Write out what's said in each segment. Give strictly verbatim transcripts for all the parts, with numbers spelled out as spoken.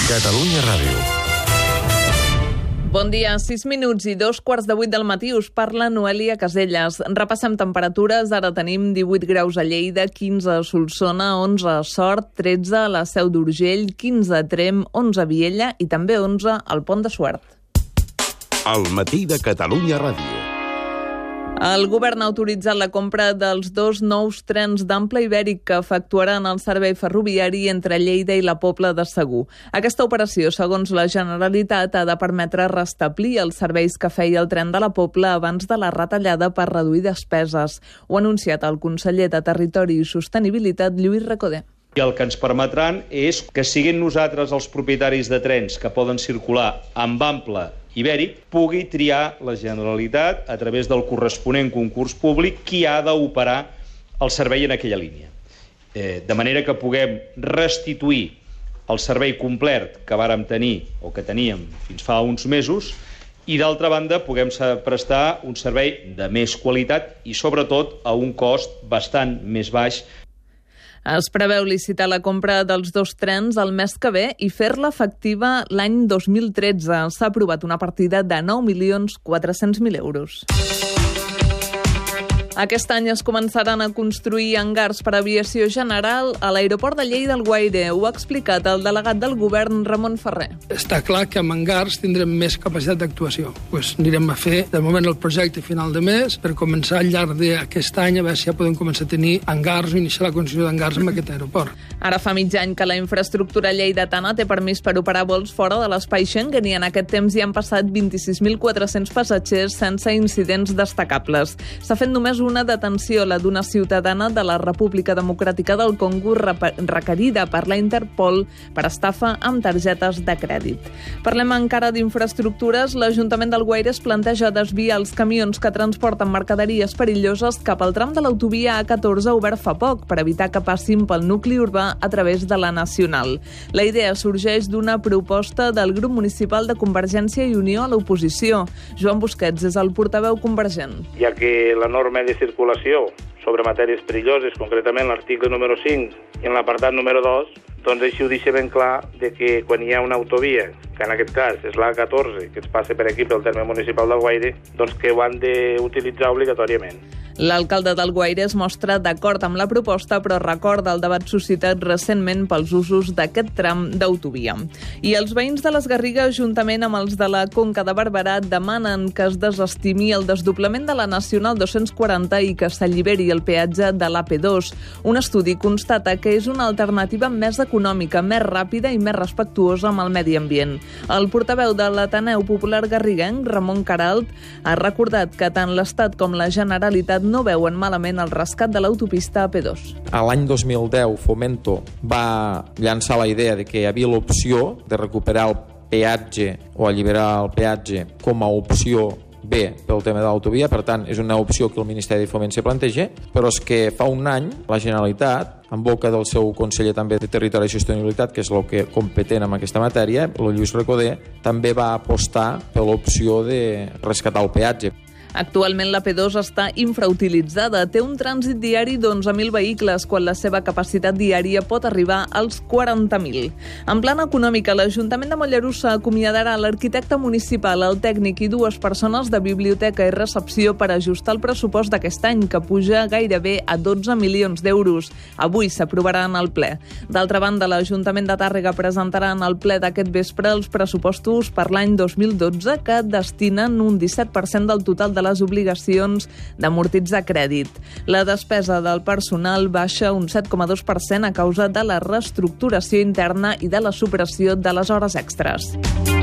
Catalunya Ràdio. Bon dia, sis minuts i dos quarts de vuit del matí us parla Noelia Caselles. Repassem temperatures, ara tenim divuit graus a Lleida, quinze a Solsona, onze a Sort, tretze a la Seu d'Urgell, quinze a Tremp, onze a Viella i també onze al Pont de Suert. Al matí de Catalunya Ràdio. El govern ha autoritzat la compra dels dos nous trens d'ample ibèric que efectuaran el servei ferroviari entre Lleida i la Pobla de Segur. Aquesta operació, segons la Generalitat, ha de permetre restablir els serveis que feia el tren de la Pobla abans de la retallada per reduir despeses. Ho ha anunciat el conseller de Territori i Sostenibilitat, Lluís Recoder. I el que ens permetran és que siguin nosaltres els propietaris de trens que poden circular amb ample ibèric, pugui triar la Generalitat, a través del corresponent concurs públic, qui ha d'operar el servei en aquella línia. Eh, de manera que puguem restituir el servei complet que vàrem tenir o que teníem fins fa uns mesos i, d'altra banda, puguem prestar un servei de més qualitat i, sobretot, a un cost bastant més baix. Es preveu licitar la compra dels dos trens el mes que ve i fer-la efectiva l'any dos mil tretze. S'ha aprovat una partida de nou milions quatre-cents mil euros. Aquest any es començaran a construir hangars per a aviació general a l'aeroport de Lleida Alguaire. Ho ha explicat el delegat del govern, Ramon Ferrer. Està clar que amb hangars tindrem més capacitat d'actuació. Pues anirem a fer, de moment, el projecte final de mes per començar al llarg d'aquest any a veure si ja podem començar a tenir hangars o iniciar la construcció d'hangars en aquest aeroport. Ara fa mig any que la infraestructura lleidatana té permís per operar vols fora de l'espai Schengen i en aquest temps hi han passat vint-i-sis mil quatre-cents passatgers sense incidents destacables. S'ha fet només una detenció, la d'una ciutadana de la República Democràtica del Congo requerida per la Interpol per estafa amb targetes de crèdit. Parlem encara d'infraestructures. L'Ajuntament d'Alguaire es planteja desviar els camions que transporten mercaderies perilloses cap al tram de l'autovia A catorze obert fa poc per evitar que passin pel nucli urbà a través de la Nacional. La idea sorgeix d'una proposta del grup municipal de Convergència i Unió a l'oposició. Joan Busquets és el portaveu convergent. Ja que la norma de circulació sobre matèries perilloses, concretament l'article número cinc i en l'apartat número dos, doncs així ho deixa ben clar de que quan hi ha una autovia, que en aquest cas és l'A catorze, que ens passa per aquí pel terme municipal d'Alguaire, doncs que ho han d'utilitzar obligatòriament. L'alcalde d'Alguaire es mostra d'acord amb la proposta, però recorda el debat suscitat recentment pels usos d'aquest tram d'autovia. I els veïns de les Garrigues, juntament amb els de la Conca de Barberà, demanen que es desestimi el desdoblament de la Nacional dos-cents quaranta i que s'alliberi el peatge de l'A P dos. Un estudi constata que és una alternativa més econòmica, més ràpida i més respectuosa amb el medi ambient. El portaveu de l'Ateneu Popular Garriguenc, Ramon Caralt, ha recordat que tant l'Estat com la Generalitat no veuen malament el rescat de l'autopista A P dos. A l'any dos mil deu, Fomento va llançar la idea de que hi havia l'opció de recuperar el peatge o alliberar el peatge com a opció B pel tema de l'autovia, per tant, és una opció que el Ministeri de Foment se planteja, però és que fa un any la Generalitat, en boca del seu conseller també de Territori i Sostenibilitat, que és el que competent en aquesta matèria, el Lluís Recoder, també va apostar per l'opció de rescatar el peatge. Actualment l'A P dos està infrautilitzada. Té un trànsit diari d'onze mil vehicles, quan la seva capacitat diària pot arribar als quaranta mil. En plana econòmica, l'Ajuntament de Mollerussa acomiadarà l'arquitecte municipal, el tècnic i dues persones de biblioteca i recepció per ajustar el pressupost d'aquest any, que puja gairebé a dotze milions d'euros. Avui s'aprovarà en el ple. D'altra banda, l'Ajuntament de Tàrrega presentarà en el ple d'aquest vespre els pressupostos per l'any dos mil dotze, que destinen un disset per cent del total de de les obligacions d'amortitzar crèdit. La despesa del personal baixa un set coma dos per cent a causa de la reestructuració interna i de la supressió de les hores extres.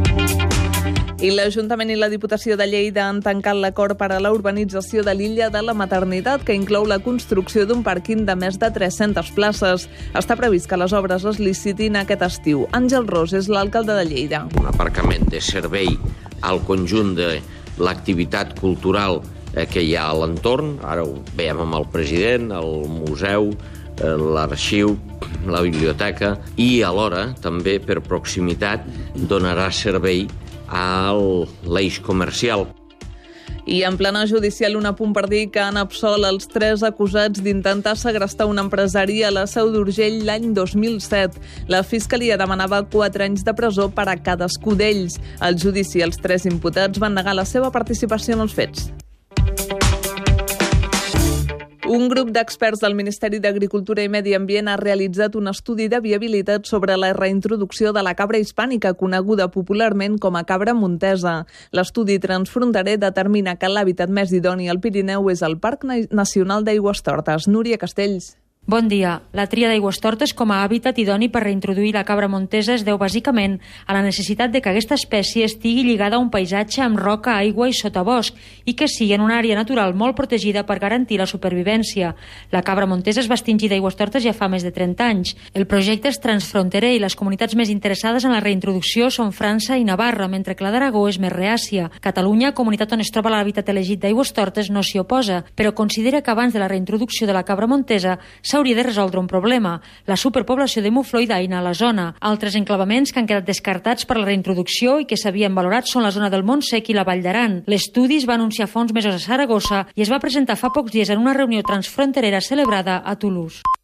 I l'Ajuntament i la Diputació de Lleida han tancat l'acord per a la urbanització de l'illa de la Maternitat, que inclou la construcció d'un pàrquing de més de tres-centes places. Està previst que les obres es licitin aquest estiu. Àngel Ros és l'alcalde de Lleida. Un aparcament de servei al conjunt de l'activitat cultural que hi ha a l'entorn. Ara ho veiem amb el president, el museu, l'arxiu, la biblioteca, i alhora també per proximitat donarà servei a l'eix comercial. I en plana judicial, un apunt per dir que han absolt els tres acusats d'intentar segrestar un empresari a la Seu d'Urgell l'any dos mil set. La Fiscalia demanava quatre anys de presó per a cadascú d'ells. Al judici, els tres imputats van negar la seva participació en els fets. Un grup d'experts del Ministeri d'Agricultura i Medi Ambient ha realitzat un estudi de viabilitat sobre la reintroducció de la cabra hispànica, coneguda popularment com a cabra montesa. L'estudi transfronterer determina que l'hàbitat més idoni al Pirineu és el Parc Nacional d'Aigüestortes. Núria Castells. Bon dia. La tria d'Aigüestortes com a hàbitat idoni per reintroduir la cabra montesa es deu bàsicament a la necessitat de que aquesta espècie estigui lligada a un paisatge amb roca, aigua i sotabosc i que sigui en una àrea natural molt protegida per garantir la supervivència. La cabra montesa es va extingir d'Aigüestortes ja fa més de trenta anys. El projecte és transfronterer i les comunitats més interessades en la reintroducció són França i Navarra, mentre que la d'Aragó és més reàcia. Catalunya, comunitat on es troba l'hàbitat elegit d'Aigüestortes, no s'hi oposa, però considera que abans de la reintroducció de la cabra montesa s'hauria de resoldre un problema, la superpoblació de mufló i daina a la zona. Altres enclavaments que han quedat descartats per la reintroducció i que s'havien valorat són la zona del Montsec i la Vall d'Aran. L'estudi es va anunciar fa uns mesos a Saragossa i es va presentar fa pocs dies en una reunió transfronterera celebrada a Toulouse.